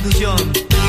difusión.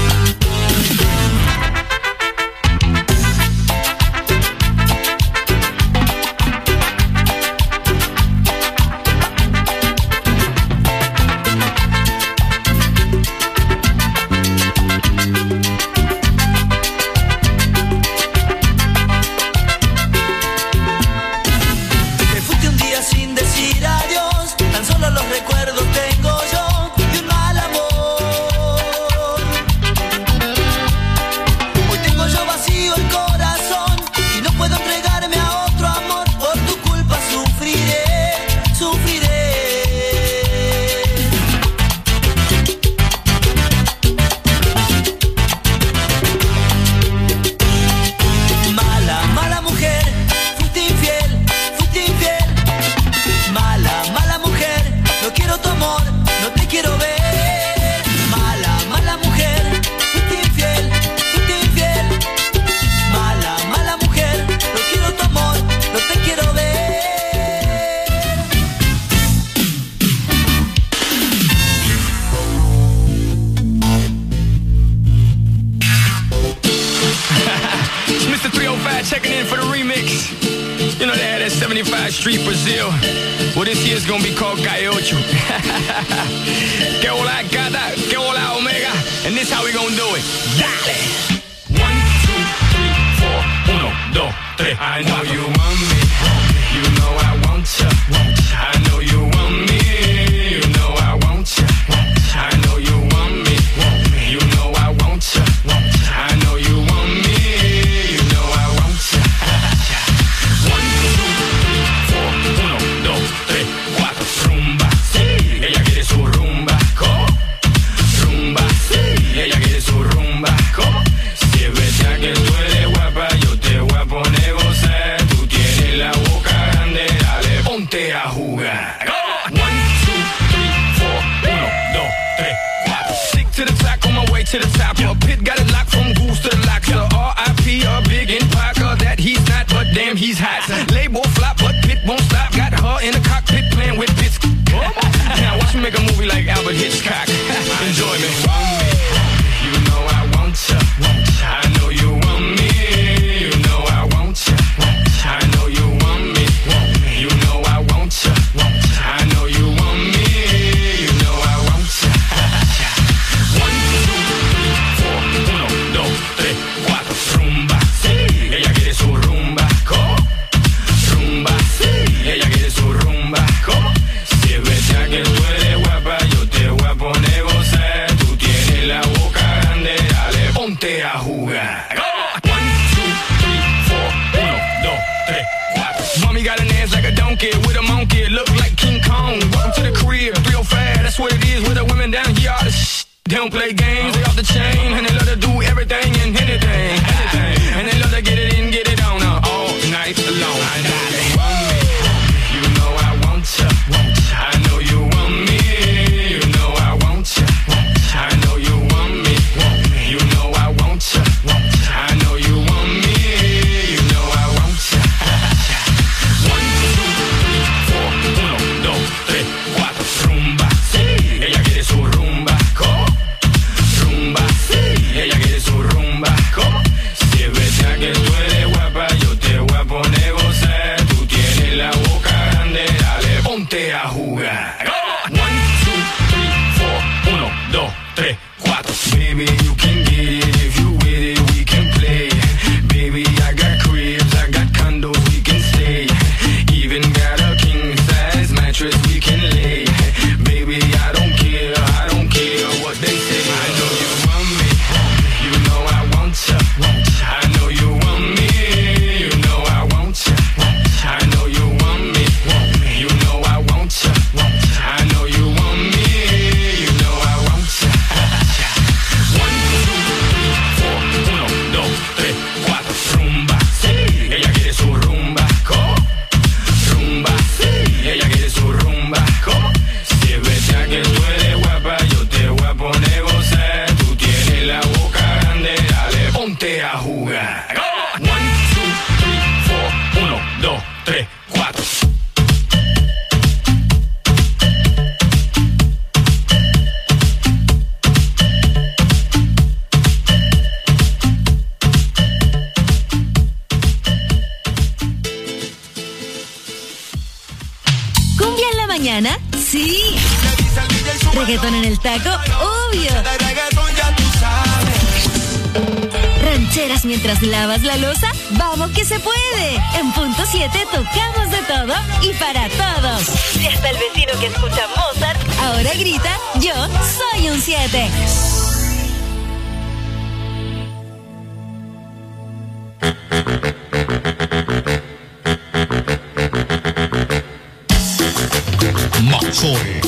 Street Brazil. Well, this year's gonna be called Calle Ocho. Que hola gata, que hola omega. And this how we gonna do it. Dale. 1, 2, 3, 4. 1, 2, 3. I know you want me. You know I want ya. I know you want me. You know I want ya. I know you want me. You know I want ya. I know you want me. You know I want ya. 1, 2, 3, 4. Rumba, sí, ella quiere su rumba. Rumba, sí, ella quiere su rumba. Si es verdad que tú eres guapa, yo te voy a poner gozar. Tú tienes la boca grande, dale, ponte a jugar. 1, 2, 3, 4. 1, 2, 3, 4. Stick to the top, on my way to the top. A pit got it locked from goose to the locks. R.I.P. a big in Parker, that he's not, but damn he's hot. Label flop, but Pit won't stop. Got her in the cockpit playing with bits. Now watch me make a movie like Albert Hitchcock. Enjoy me. You know I want ya. I know you want me. You know I want ya. I know you want me. You know I want ya. I know you want me. You know I want ya. 1, 2, 3, 4. 1, 2, 3, 4. Rumba, sí, ella quiere su rumba. Rumba, sí, ella quiere su rumba. Si es verdad que tú eres guapa, yo te voy a poner gozar. Tú tienes la boca grande, dale, ponte a jugar. 1, 2, 3, 4. 1, 2, 3, 4. Mommy got an ass like a donkey with a monkey, look like King Kong. Welcome to the crib, 305, that's what it is with the women down here. All the they don't play games, they off the chain, and they love to do everything and anything. And they love to get it in, get it on all night long. I know you want me, you know I want ya. I know you want me, you know I want ya. I know you want me, you know I want ya. I know you want me, you know I want ya. 1, 2, 3, 4. 1, 2, 3, 4. Rumba, sí, ella quiere su rumba. Rumba, sí, ella quiere su rumba. Si es verdad que tú eres guapa, yo te voy a poner gozar. Tú tienes la boca grande, dale, ponte a jugar. 1, 2, 3, 4. 1, 2, 3, 4. Baby, you can get it if you with it, we can play. Baby, I got cribs, I got condos, we can stay. Even got a king size mattress we can lay. Baby, I don't care what they say. I know you want me, you know I want ya. I know you want me, you know I want ya. I know you want me, you know I want ya. I know you want me, you know I want ya. 1, 2, mañana? Sí. Reggaetón en el taco, obvio. Rancheras mientras lavas la loza, vamos que se puede. En punto 7 tocamos de todo y para todos. Y hasta el vecino que escucha Mozart ahora grita, yo soy un 7. Maxore.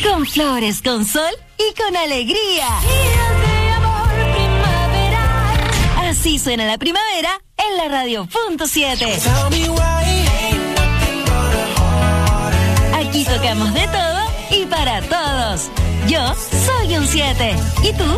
Con flores, con sol y con alegría. Así suena la primavera en la radio .7. Aquí tocamos de todo y para todos. Yo soy un 7. ¿Y tú?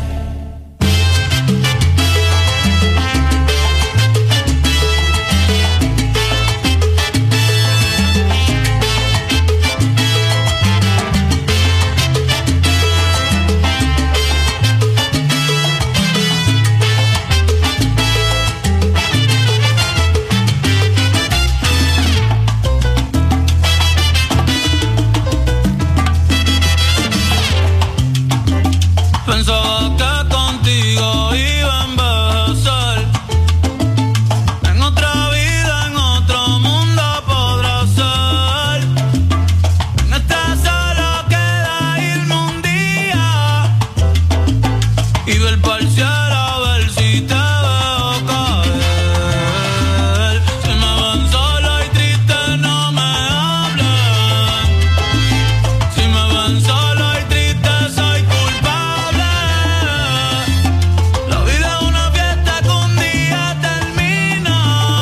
Pensaba que contigo iba a envejecer. En otra vida, en otro mundo podrá ser. En esta sala queda irme un día y ver pa'l cielo a ver si te veo caer. Si me ven solo y triste no me hablen. Si me ven solo y triste soy culpable. La vida es una fiesta que un día termina.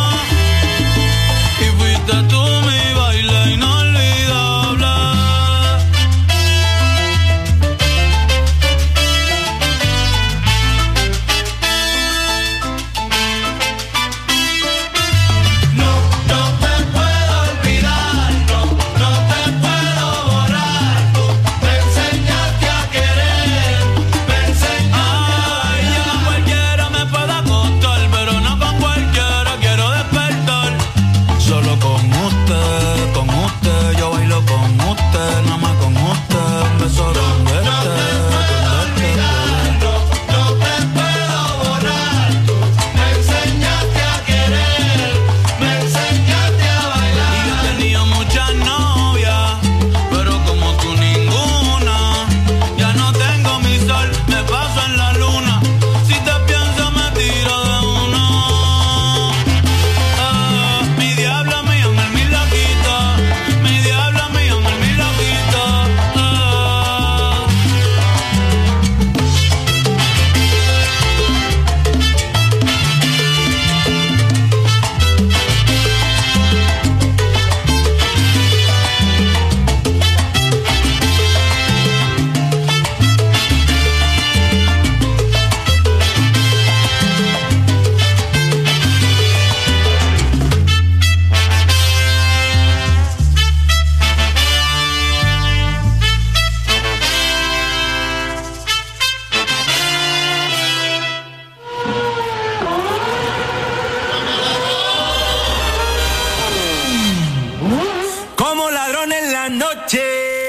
Y fuiste tú mi baile inolvidable. No, no te puedo olvidar, no, no te puedo borrar. Tú me enseñaste a querer, me enseñaste a bailar. Ya cualquiera me puede acostar, pero no con cualquiera quiero despertar. Solo con usted, yo bailo con usted, nada más con usted, un beso donde esté. No te puedo borrar, tú me enseñaste a querer, me enseñaste a bailar. Y yo he tenido muchas novias, pero como tú ninguna. Ya no tengo mi sol, me paso en la luna. Si te pienso me tiro de uno. Mi diablo mío, mi loquito. Mi diablo mío, mi loquito. Como ladrón en la noche,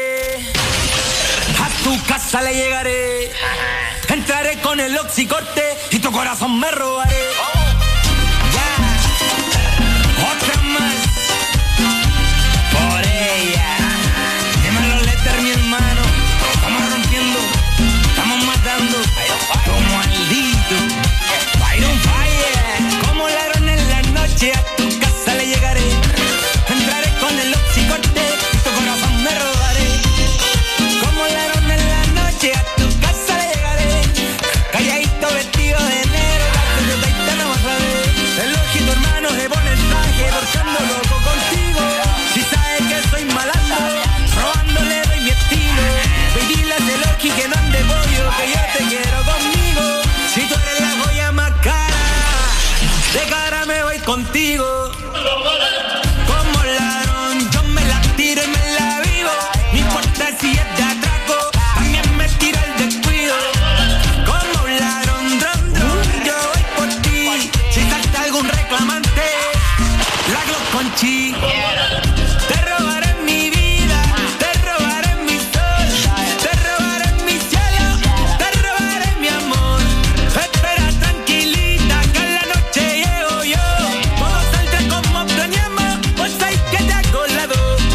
a tu casa le llegaré. Entraré con el oxicorte y tu corazón me robaré. Ya, otra más por ella. Dímelo, Lester, mi hermano. Estamos rompiendo, estamos matando como maldito. Fire on fire. Como ladrón en la noche, a tu casa le llegaré. Entraré con el oxicorte y tu corazón me robaré. Como ladrón en la noche, a tu casa le llegaré. Calladito, vestido de negro, la taitana más suave. El ojito hermano se pone el traje, torcando loco contigo. Si sabes que soy malandro, robándole doy mi estilo. Pedile a ese loqui que no ande pollo, que yo te quiero conmigo. Si tú eres la joya más cara, de cara me voy contigo. Como ladrón, yo me la tiro y me la vivo. No importa si es de atraco, también me tira el descuido. Como un ladrón, yo voy por ti. Si salta algún reclamante, la Glock con chi. Te robaré mi vida, te robaré mi sol, te robaré mi cielo, te robaré mi amor. Espera tranquilita que en la noche llego yo. Todo saldrá como planeamos, pues hay que te hago lado.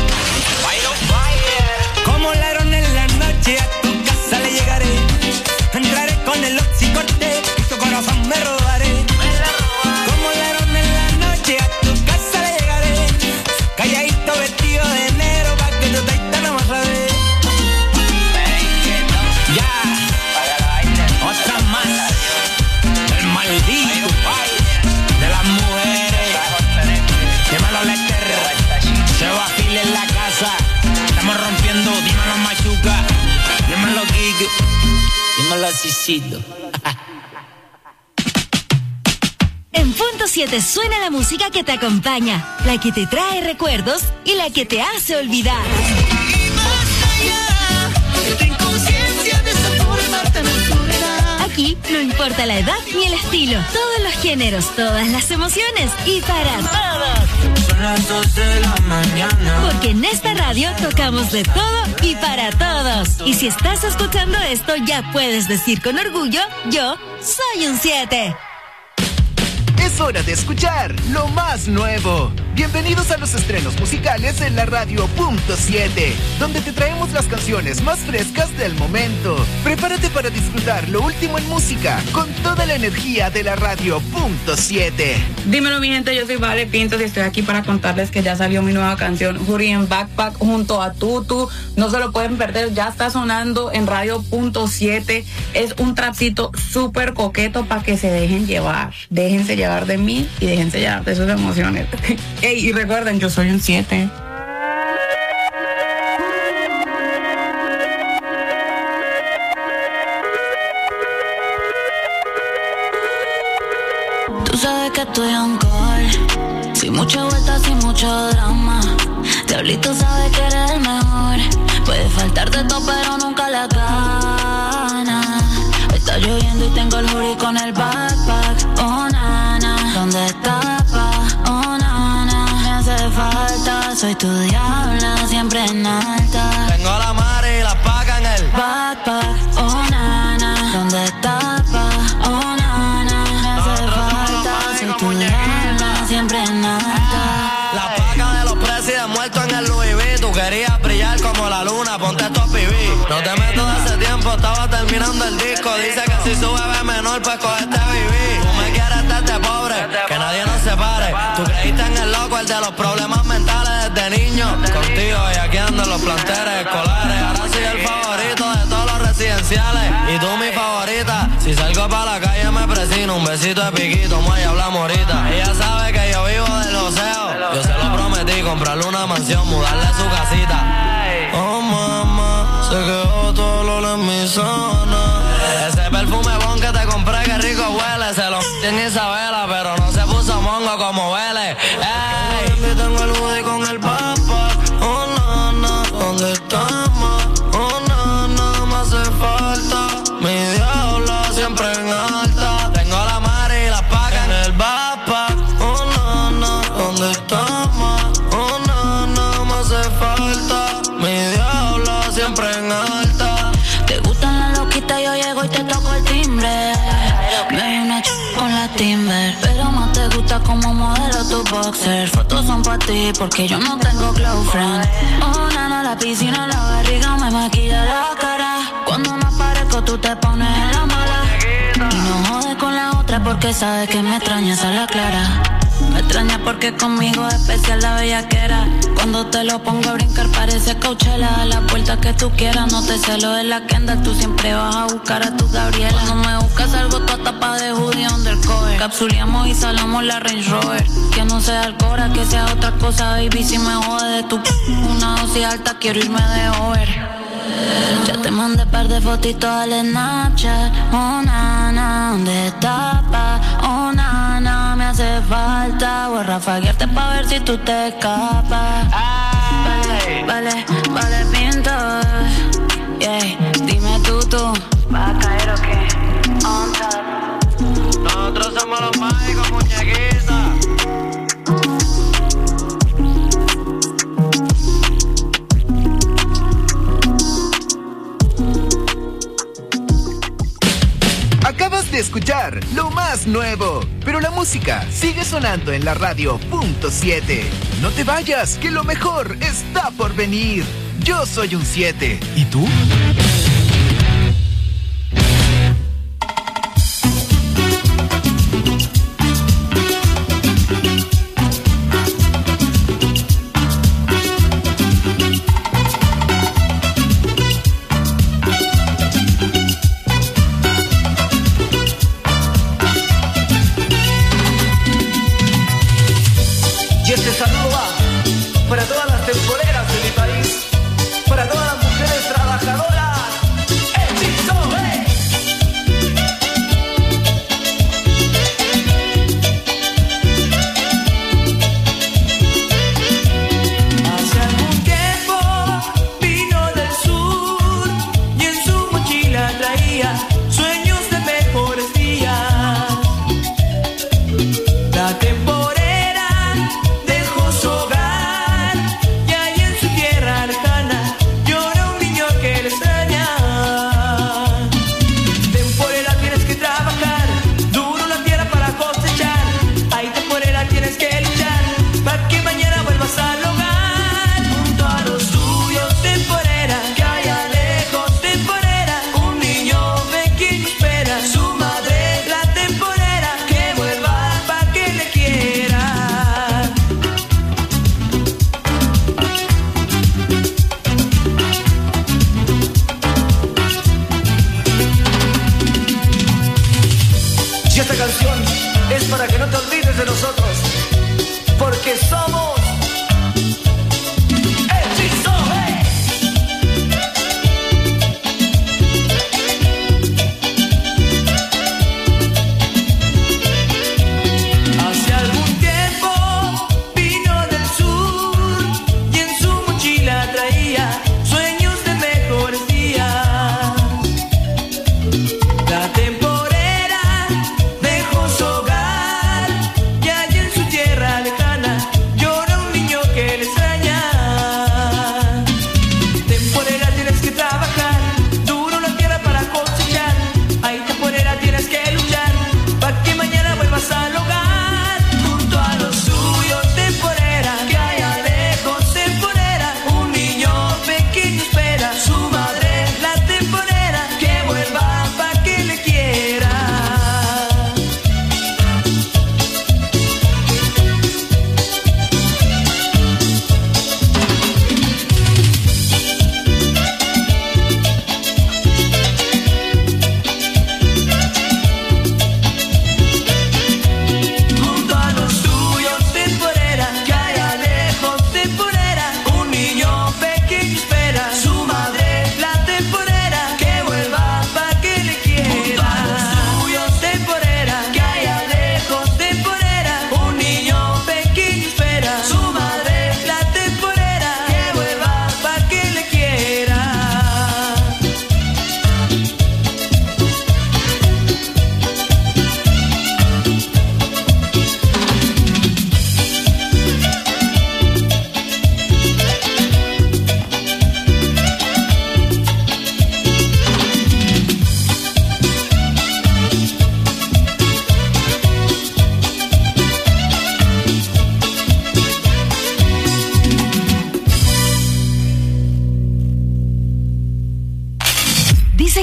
Como ladrón en la noche, a tu casa le llegaré. Entraré con el oxicorte y tu corazón me robaré. Como ladrón en la noche, a tu casa le llegaré. Calladito, basicito. En punto 7 suena la música que te acompaña, la que te trae recuerdos y la que te hace olvidar. Aquí no importa la edad ni el estilo, todos los géneros, todas las emociones y para todos. Son las 2 de la mañana. Porque en esta radio tocamos de todo y para todos. Y si estás escuchando esto, ya puedes decir con orgullo, yo soy un 7. Es hora de escuchar lo más nuevo. Bienvenidos a los estrenos musicales en la radio Punto 7, donde te traemos las canciones más frescas del momento. Prepárate para disfrutar lo último en música con toda la energía de la radio Punto 7. Dímelo, mi gente, yo soy Vale Pintos y estoy aquí para contarles que ya salió mi nueva canción Jury en Backpack junto a Tutu. No se lo pueden perder, ya está sonando en radio Punto 7. Es un trapcito súper coqueto para que se dejen llevar. Déjense llevar de mí y déjense llevar de sus emociones. Ey, y recuerden, yo soy un 7. Tú sabes que estoy on call, sin mucha vuelta, sin mucho drama. Diablito sabe que eres el mejor. Puede faltar de todo, pero nunca la gana. Está lloviendo y tengo el jury con el backpack. Oh, nana, ¿dónde está, pa? Oh, nana, me hace falta. Soy tu diabla, siempre en alta. Tengo la madre y la paga en el backpack. Oh, nana, ¿dónde está, pa? Oh, nana, me hace falta. Soy tu diabla, siempre en alta. La paga de los presidentes muertos en el Louis V. Tú querías brillar como la luna, ponte estos pibí. No te meto de hace tiempo, estaba terminando el disco. Dice que si sube ve menor, pues cogete viví. Tú me quieres desde pobre, que nadie nos separe. Tú creíste en el loco, el de los problemas mentales desde niño. Contigo y aquí ando en los planteles escolares. Ahora soy el favorito de todos los residenciales. Y tú mi favorita. Si salgo para la calle me presino. Un besito de piquito, y hablamos ahorita. Ella sabe que yo vivo del joseo. Yo se lo prometí, comprarle una mansión, mudarle su casita. Oh mamá, se quedó todo el olor en mi zona. Ese perfume bon que te compré, que rico huele. Se lo en Isabela, pero no se puso mongo como huele. Ey, tengo el hoodie con el papa. Oh nana, ¿dónde estamos? Oh nana, me hace falta. Mi diabla siempre en alta. Tengo la madre y la paga en el backpack. Oh nana, ¿dónde estamos? Oh nana, me hace falta. Mi diabla siempre en alta. Te gustan las loquitas, yo llego y te toco el timbre. Me doy una con la Timber, pero más te gusta como modelo tu boxer. Fotos son para ti porque yo no tengo close friend. Oh nana, la piscina, la barriga me maquilla la cara. Cuando me aparezco tú te pones en la mala. Y no jodes con la otra porque sabes que me extrañas a la clara. Me extraña porque conmigo es especial la bellaquera. Cuando te lo pongo a brincar parece Coachella. A la puerta que tú quieras, no te celo de la Kendall. Tú siempre vas a buscar a tu Gabriela. Cuando me buscas algo toda tapa de hoodie undercover. Capsuleamos y salamos la Range Rover. Que no sea Alcora, que sea otra cosa, baby. Si me jode de tu una dosis alta, quiero irme de over. Ya te mandé par de fotitos al Snapchat. Oh nana, ¿dónde estás, pa? Oh nana, me hace falta. Voy a rafaguearte pa' ver si tú te escapas. Vale, pintos. Yeah, dime tú, ¿va a caer o qué? On top. Nosotros somos los mágicos, muñequitas. Acabas de escuchar lo más nuevo, pero la música sigue sonando en la radio Punto 7. No te vayas, que lo mejor está por venir. Yo soy un 7. ¿Y tú? Para todas las temporeras de mi país, para todas las mujeres trabajadoras, ¡éxito!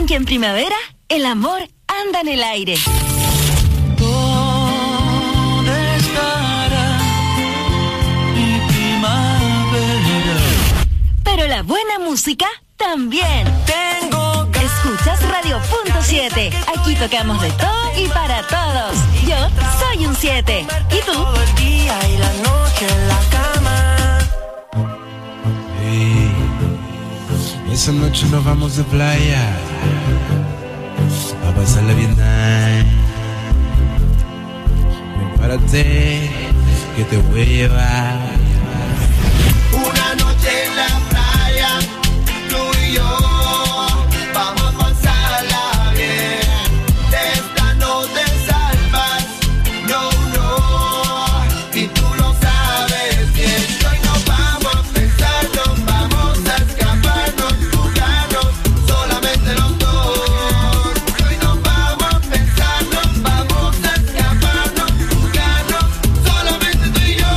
que en primavera el amor anda en el aire. ¿Dónde estará mi primavera? Pero la buena música también. Escuchas Radio.7. Aquí tocamos de todo y para todos. Yo soy un 7. ¿Y tú? Todo el día y la noche en la cama. Hey, esa noche nos vamos de playa a pasarla bien nice. Prepárate que te voy a llevar. Una noche en la playa, tú y yo. Vamos a pasarla bien. De esta no te salvas, no, no. Y tú lo sabes bien. Hoy nos vamos a pensar, nos vamos a escaparnos, jugarnos, solamente los dos. Hoy nos vamos a pensar, nos vamos a escaparnos, jugarnos, solamente tú y yo.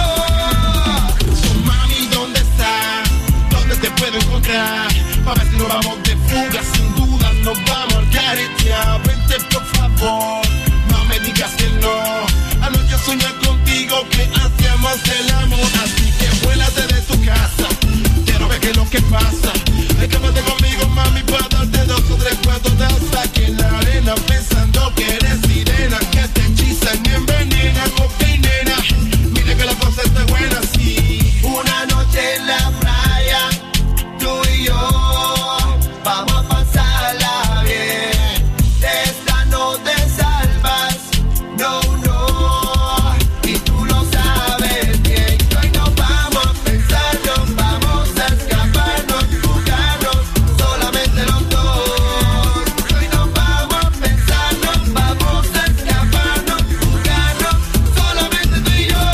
Mami, ¿dónde estás? ¿Dónde te puedo encontrar? Para ver si nos vamos de fuga, sin duda nos vamos al caretear. Vente por favor, no me digas que no. Anoche soñé contigo que hacíamos el amor. Así que vuélate de tu casa, quiero ver qué es lo que pasa. Escápate conmigo, mami, para darte 2 o 3 cuartos de hasta aquí en la arena, pensando que eres sirena, que te hechizan y envenenan. Ok, nena, mira que la cosa está buena, sí. Una noche en la playa, tú y yo, vamos a pasarla bien. De esta no te salvas, no, no. Y tú lo sabes bien. Hoy nos vamos a pensar, nos vamos a escaparnos, jugarnos, solamente los dos. Hoy nos vamos a pensar, nos vamos a escaparnos, jugarnos, solamente tú y yo.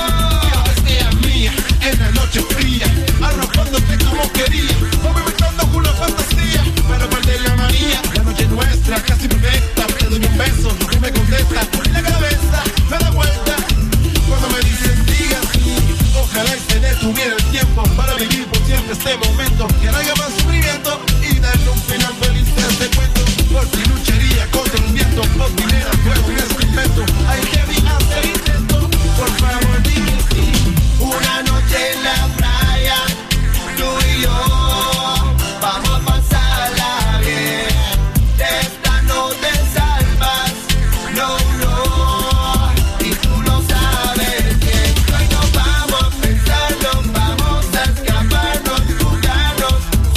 Sea mía en la noche fría, arrojándote como quería, movimentando una fantasía, para perder la manía. La noche nuestra, casi perfecta, te doy un beso, lo que me contesta, la cabeza me da vuelta, cuando me dices diga sí. Ojalá y se detuviera el tiempo, para vivir por siempre este momento, que no haya más sufrimiento, y darle un final feliz a este cuento. Por ti lucharía contra el viento, por ti nena, fuego en este invento. Hay que hacer intento, por favor dime sí. Una noche en la playa, tú y yo, vamos a pasarla bien. De esta no te salvas, no, no. Y tú lo sabes bien. Hoy nos vamos a pensar, nos vamos a escaparnos, jugarnos,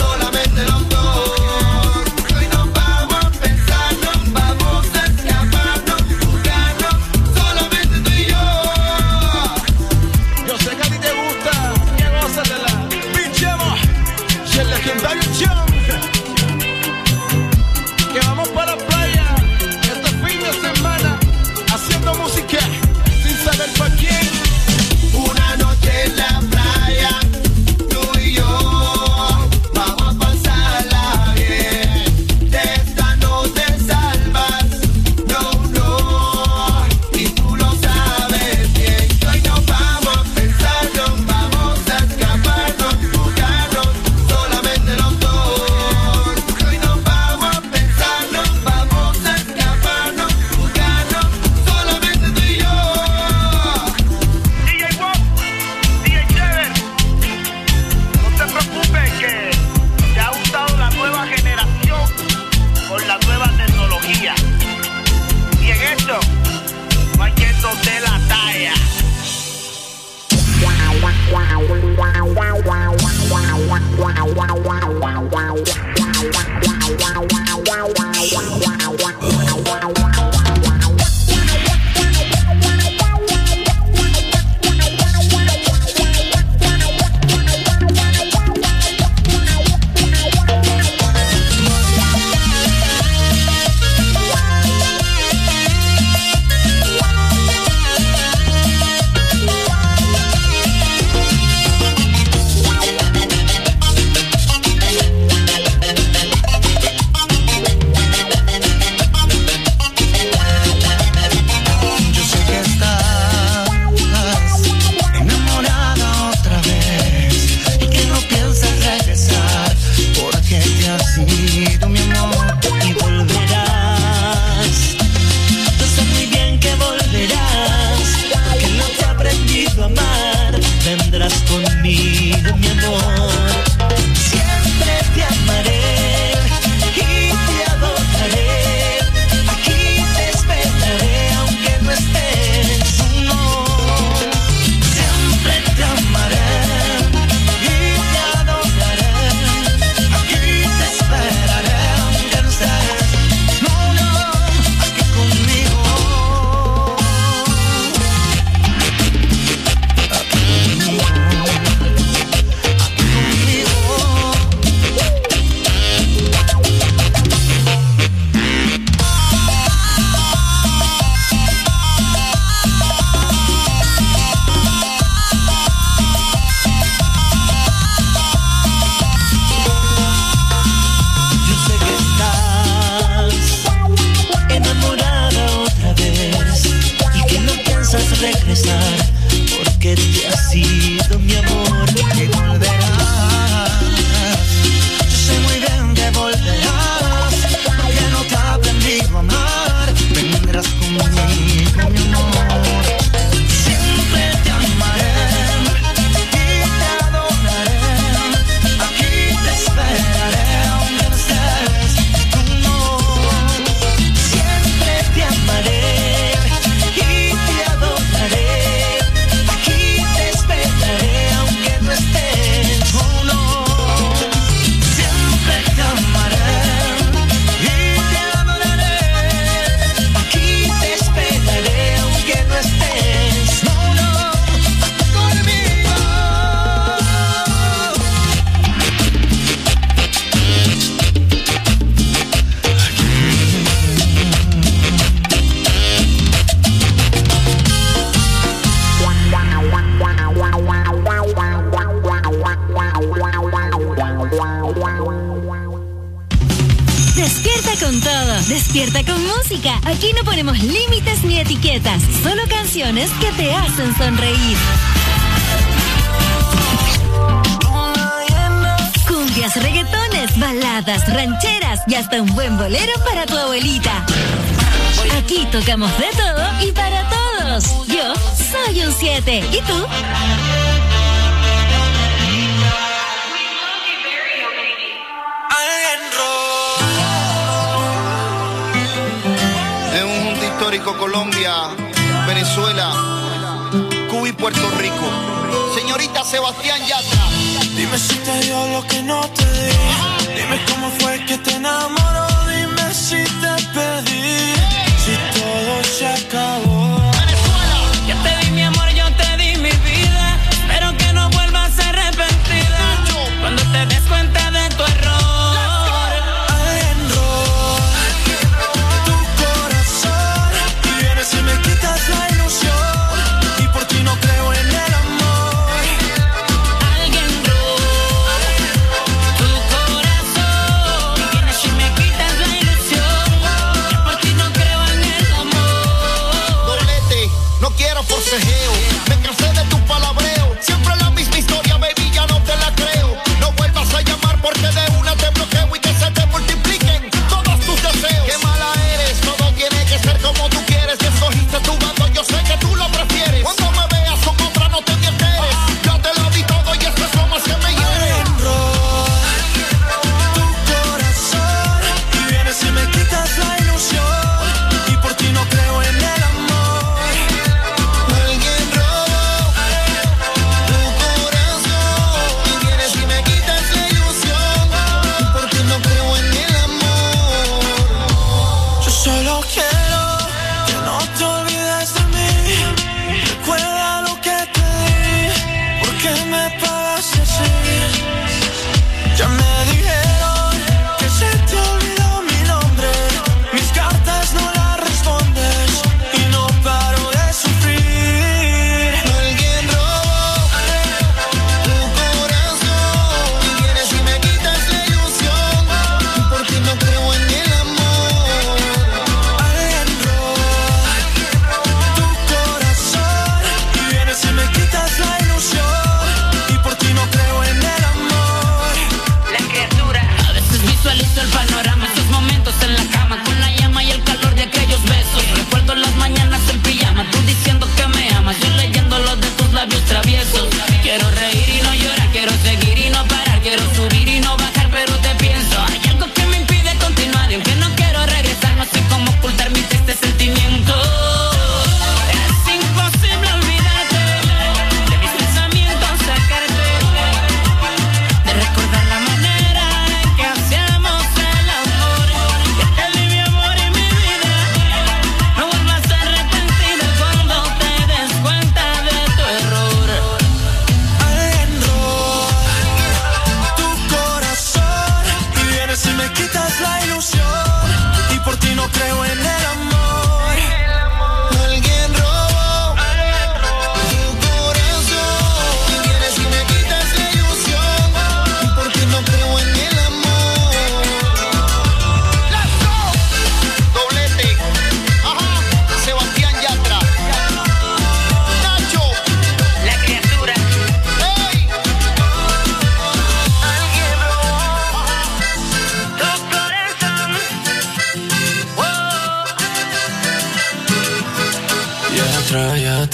amor. Siempre te amaré y te adoraré. Aquí te esperaré aunque no estés. No, siempre te amaré y te adoraré. Aquí te esperaré aunque no estés. No, no, aquí conmigo. Regresar porque te has ido, mi amor, y volverás. Yo sé muy bien que volverás, porque no te ha aprendido a amar. Vendrás conmigo, mi amor. Siempre te amaré y te adoraré. Aquí te esperaré aunque no estés. No, siempre te amaré. Aquí te esperaré aunque no estés. Oh no, siempre te amaré y te adoraré. Aquí te esperaré aunque no estés. No, no, conmigo. Despierta con todo, despierta con música. Aquí no ponemos límites ni etiquetas, solo canciones que te hacen sonreír. Cumbias, reggaetones, baladas, rancheras y hasta un buen bolero para tu abuelita. Aquí tocamos de todo y para todos. Yo soy un 7. ¿Y tú? Histórico Colombia, Venezuela, Cuba y Puerto Rico. Señorita Sebastián Yatra. Dime si te dio lo que no te di. Dime cómo fue que te enamoró. Dime si te pedí. Si todo se acabó. Venezuela. Yo te di mi amor, yo te di mi vida. Espero que no vuelvas arrepentida. Cuando te des cuenta de tu error. Si me quitas la ilusión y por ti no creo en el amor. Alguien robó tu corazón. Y viene si me quitas la ilusión y por ti no creo en el amor.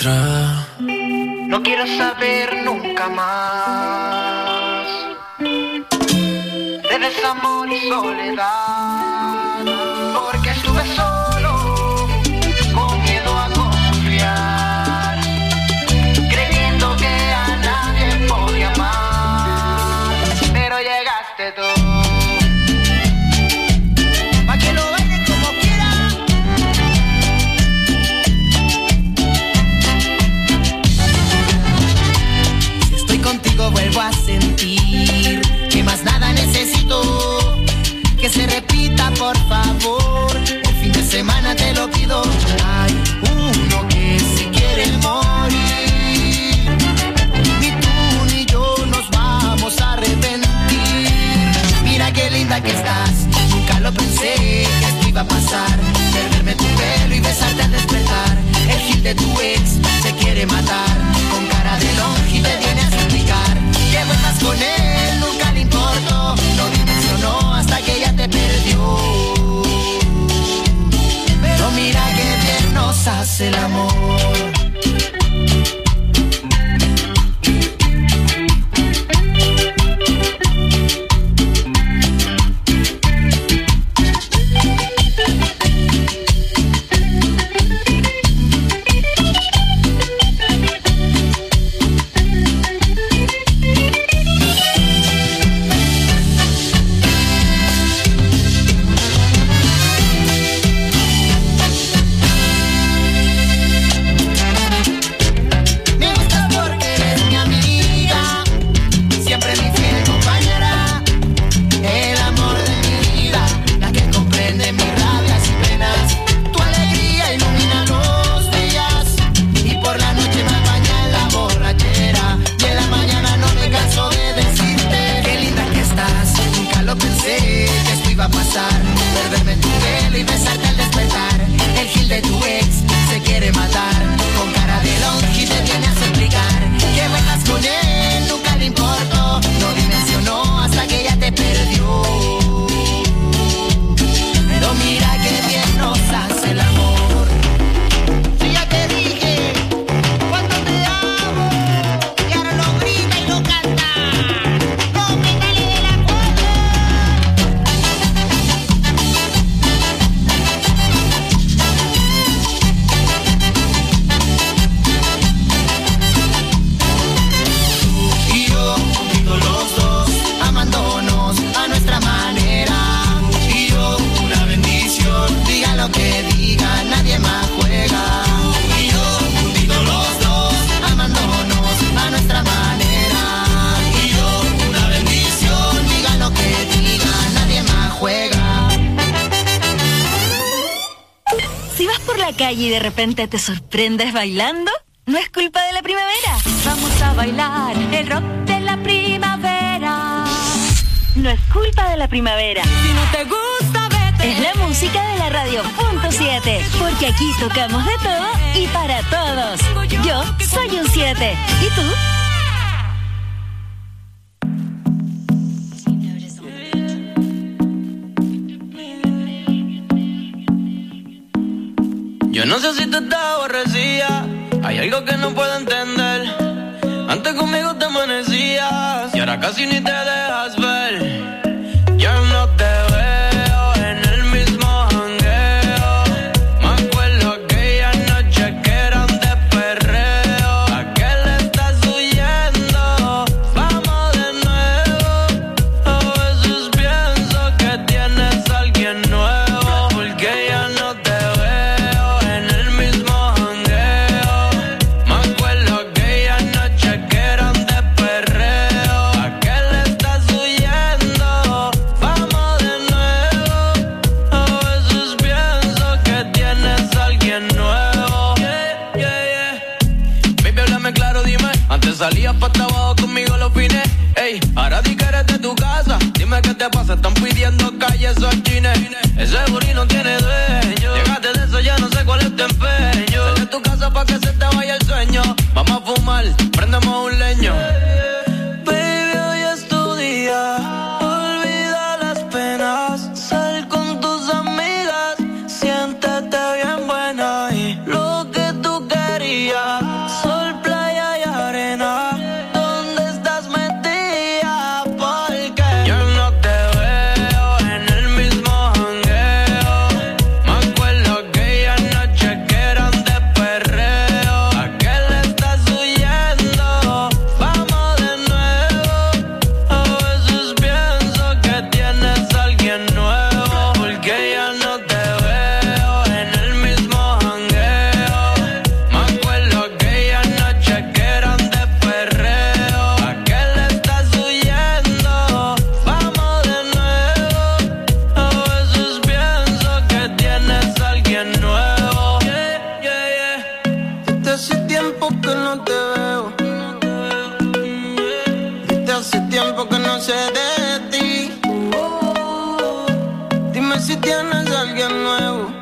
otra. No quiero saber nunca más de desamor y soledad, porque estuve solo, con miedo a confiar, creyendo que a nadie podía amar, pero llegaste tú. Pa' que lo bailen como quieran. Si estoy contigo vuelvo a sentir que más nada necesito, que se repita por favor, el fin de semana te lo pido. Hay uno que se quiere morir, ni tú ni yo nos vamos a arrepentir. Mira qué linda que estás, nunca lo pensé que esto iba a pasar, perderme tu pelo y besarte al despertar. El gil de tu ex se quiere matar, con cara de longe y te viene a suplicar que vuelvas con él, nunca le importó, no dimensionó hasta que ella te perdió. Pero mira que bien nos hace el amor. Y de repente te sorprendes bailando, no es culpa de la primavera. Vamos a bailar el rock de la primavera. No es culpa de la primavera. Si no te gusta, vete. Es la música de la radio.7, porque aquí tocamos de todo y para todos. Yo soy un 7. ¿Y tú? Yo no sé si tú estás aborrecida, hay algo que no puedo entender. Antes conmigo te amanecías y ahora casi ni te dejas ver. Yo no te veo en el mismo jangueo, me acuerdo aquella noche que eran de perreo. ¿A qué le estás huyendo? Vamos de nuevo. A veces pienso que tienes a alguien nuevo, porque ya no te salías pa' trabajo conmigo los fines. Ey, ahora di que eres de tu casa. Dime qué te pasa, están pidiendo calles o chines. Ese booty no tiene dueño. Llegaste de eso, ya no sé cuál es tu empeño. Sal de tu casa pa' que se te vaya el sueño. Vamos a fumar, prendemos un leño. Baby, hoy es tu día. Olvida las penas. Sal con tus amigas. Siéntete bien buena y lo que tú querías. sé de ti. Dime si tienes a alguien nuevo.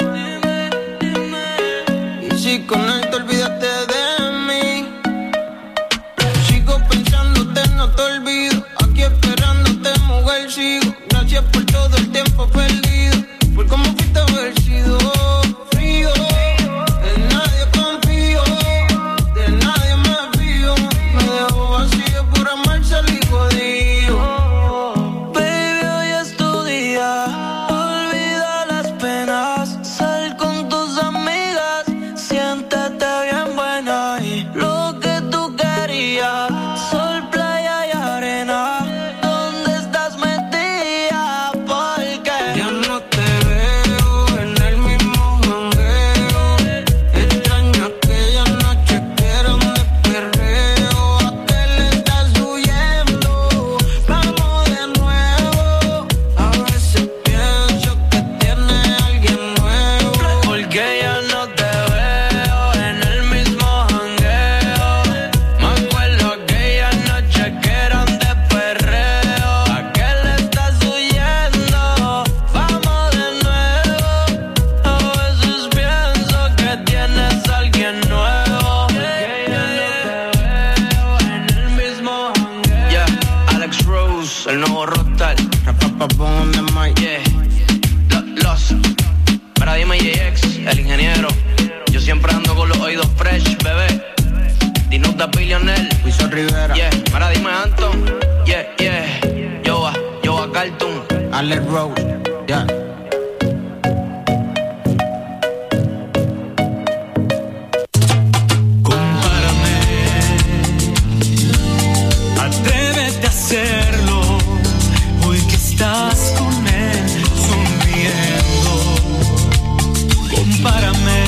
Y si con él te olvidaste de mí. Sigo pensándote, no te olvido. Aquí esperándote, mujer, sigo. Gracias por todo el tiempo perdido. Por cómo fuiste haber sido frío. En nadie confío, de nadie me fío. Me dejo vacío por amar, salí jodido. Baby, hoy es tu día. Olvida las penas. Sal con tus amigas. Siéntete bien buena. Y lo que tú querías. Sol, playa y arena. ¿Dónde estás metida? Porque ya no te veo en el mismo jangueo. Extraño aquella noche que eran de perreo. ¿A qué le estás huyendo? Vamos de nuevo. A veces pienso que tienes alguien nuevo. Porque ya no te veo en el mismo jangueo. Me acuerdo aquella noche que eran de perreo. ¿A qué le estás huyendo? Vamos de nuevo. A veces pienso que tienes alguien nuevo. Porque ya no te veo en el mismo jangueo. Yeah, Alex Rose, el nuevo rockstar. Rapapapón on the mic. Yeah, Los. Para dime JX, el ingeniero. Yo siempre ando con los oídos fresh, bebé. Dinos da Billionaire. Luis Rivera. Yeah, para dime Anton. Yeah, yeah. Yo a Cartoon. Alex Rose. Yeah. Atrévete a hacerlo, hoy que estás con él sonriendo. Compárame.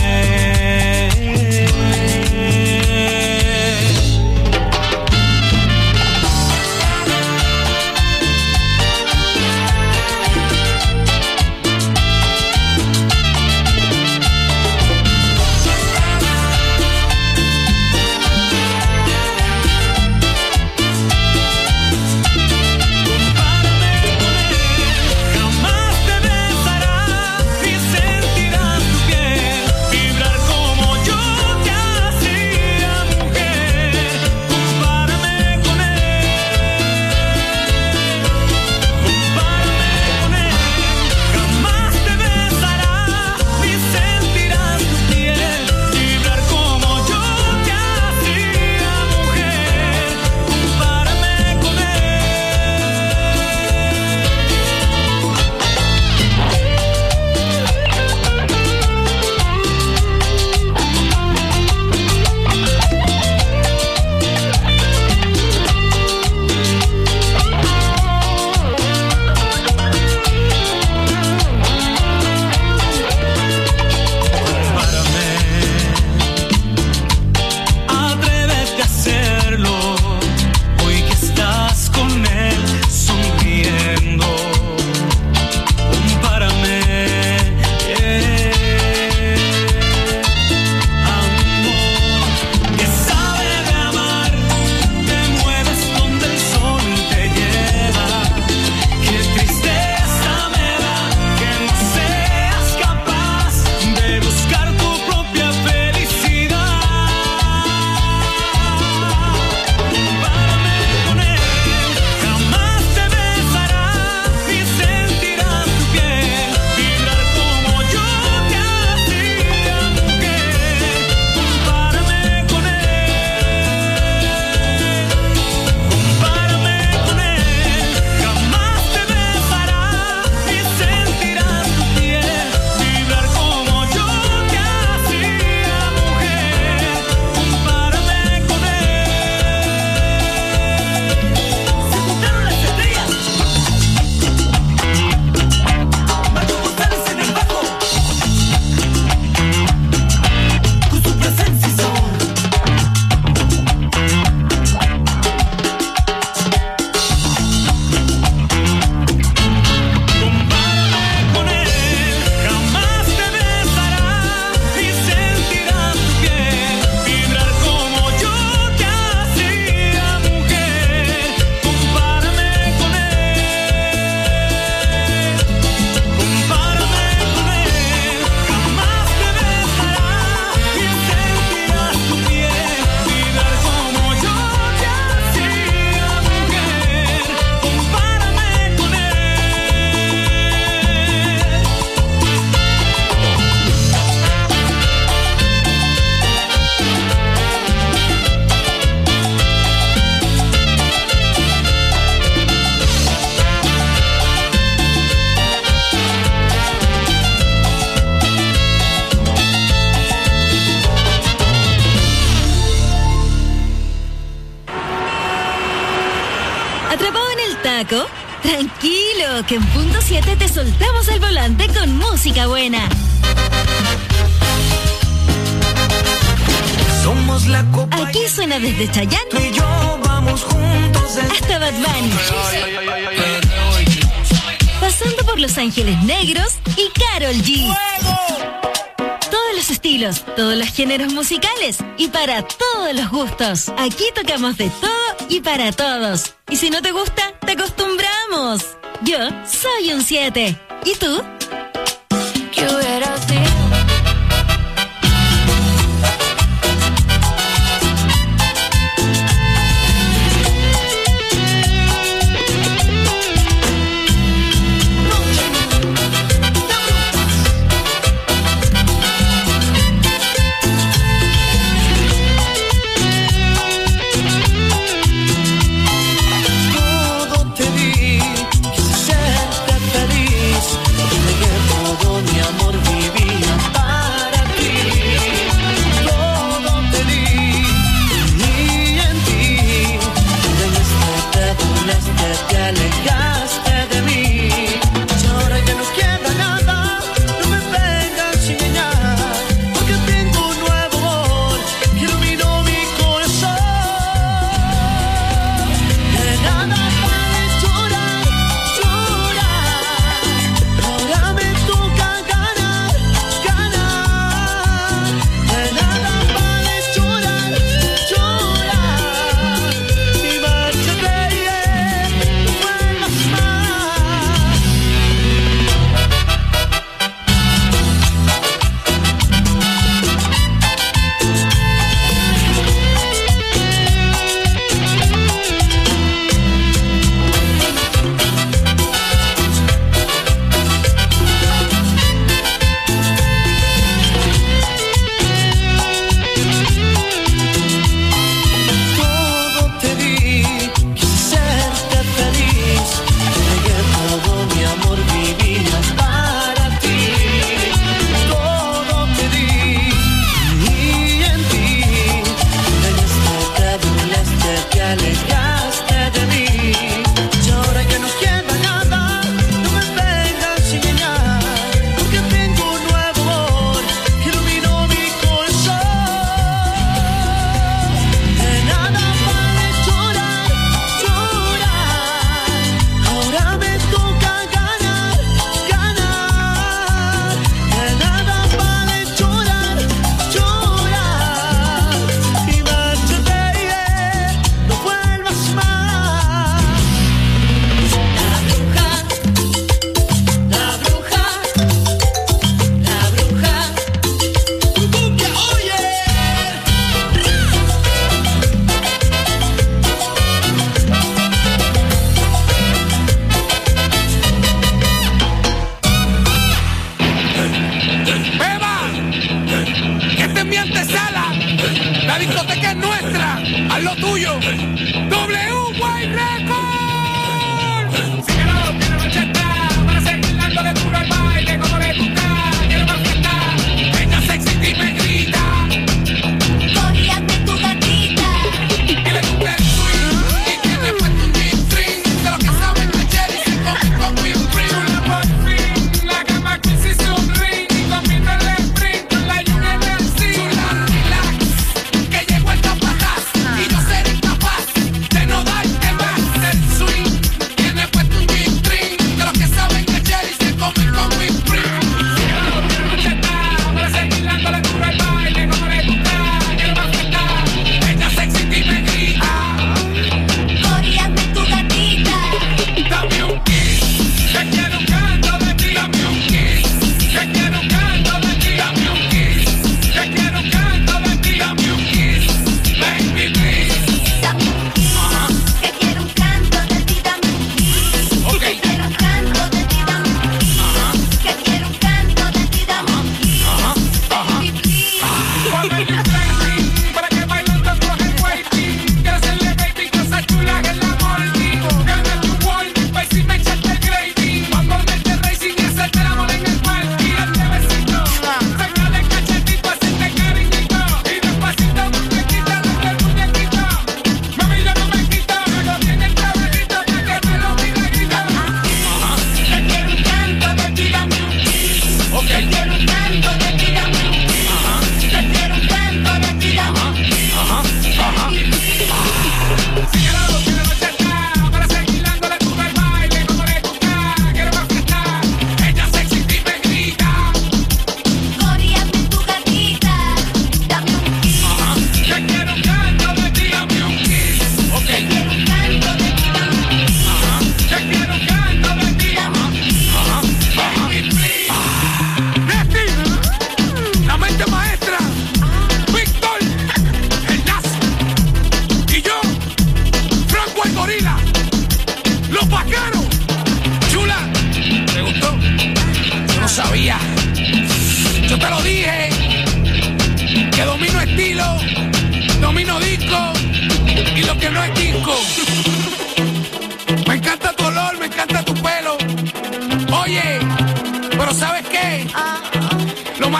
taco? Tranquilo, que en punto 7 te soltamos el volante con música buena. Somos la copa. Aquí suena desde Chayanne. Tú y yo vamos juntos hasta Bad Bunny. Pasando por Los Ángeles Negros y Karol G. Todos los estilos, todos los géneros musicales y para todos los gustos. Aquí tocamos de todo y para todos. Y si no te gusta, te acostumbramos. Yo soy un 7. ¿Y tú? ¿Qué hubiera sido? Todo mi amor vivía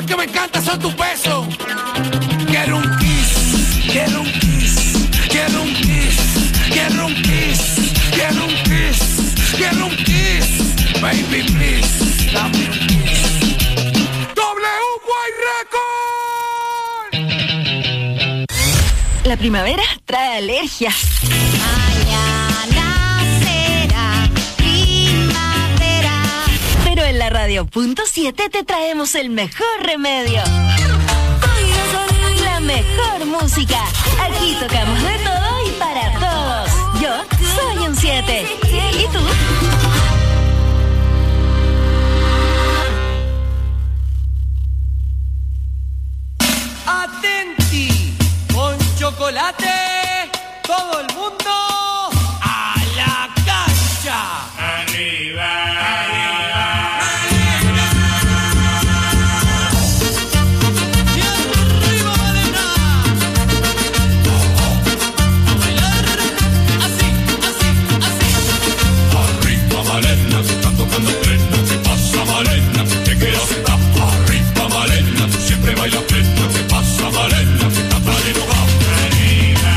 más que me encanta son tus besos. Quiero un kiss, quiero un kiss, quiero un kiss, quiero un kiss, quiero un kiss, quiero un kiss. Baby, please, dame un kiss. La primavera trae alergia. Mañana será primavera. Pero en la Radio.7 te traemos el mejor remedio. La mejor música. Aquí tocamos de todo y para todos. Yo soy un 7. ¿Y tú? Atenti, con chocolate, todo el mundo a la cancha. Arriba, arriba. Y arriba, Malena. A bailar, así, así, así. Arriba, Malena, que están tocando plena. ¿Qué pasa, Malena? ¿Qué quieres estar? Arriba, Malena, tú siempre bailas plena. ¿Qué pasa, Malena? Que estás tan enojado. Arriba,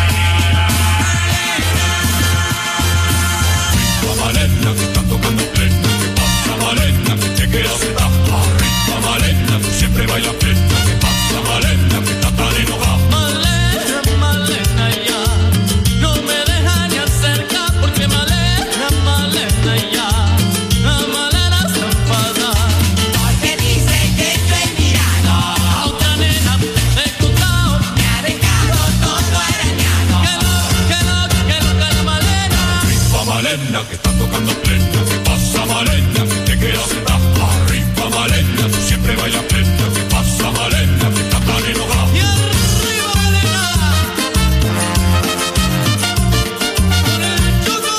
Malena, que están tocando plena. ¿Qué pasa, Malena? ¿Qué quieres estar? Arriba, Malena, tú siempre bailas plena. ¿Qué pasa, Malena? Que estás tan enojado. Malena, Malena, ya no me deja ni acercar porque Malena, Malena, ya la Malena está enfadada. Porque dice que estoy mirando A otra nena he contado, me ha dejado todo arañado. que la Malena. Arriba, Malena, que están tocando plena. ¿Qué pasa, Malena? ¿Qué quieres estar? Arriba, Malena, tú siempre bailas plena. ¿Qué pasa, Malena? Que estás tan enojado. Y arriba, Malena. Con el chuco.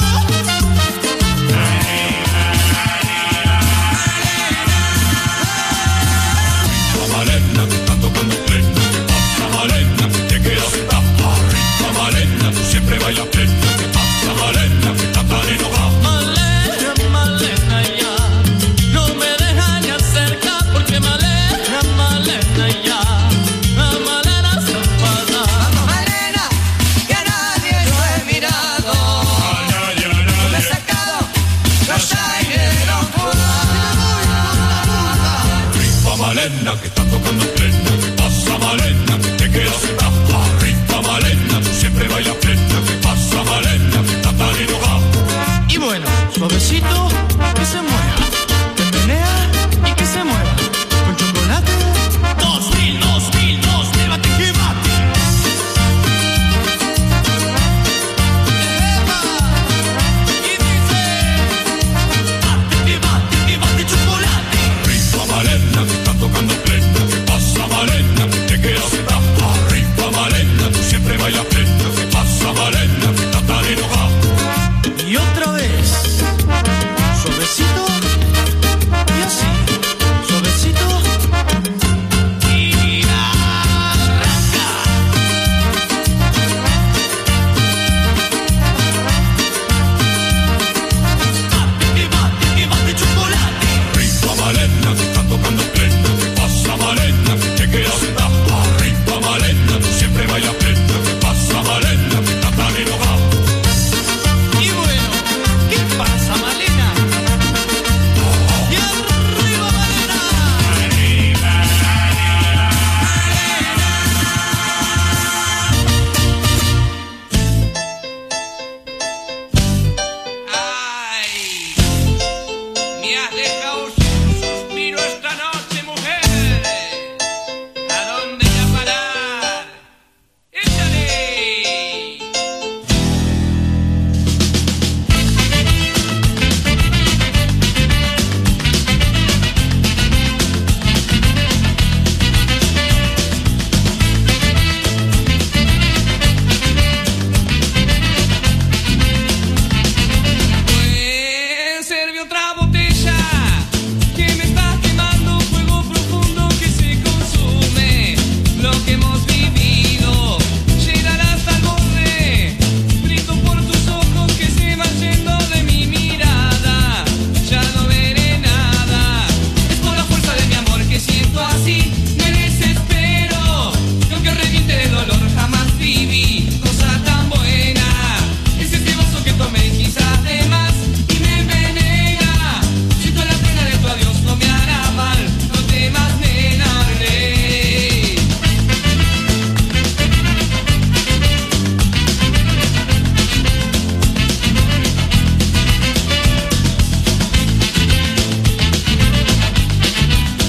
Arriba, Malena, que están tocando plena. ¿Qué pasa, Malena? ¿Qué quieres estar? Arriba, Malena, tú siempre bailas plena. ¿Qué pasa, Malena? Que estás tan enojado. Malena, Malena, ya no me deja ni acercar porque Malena, Malena, ya la Malena está enfadada. Malena, que a nadie lo he mirado. Me he sacado los aires de los Arriba, Malena, que están tocando plena. ¿Qué pasa, Malena? ¿Qué quieres estar? Arriba, Malena, tú siempre bailas plena. ¿Qué pasa, Malena? Que estás tan enojado. Y bueno, suavecito.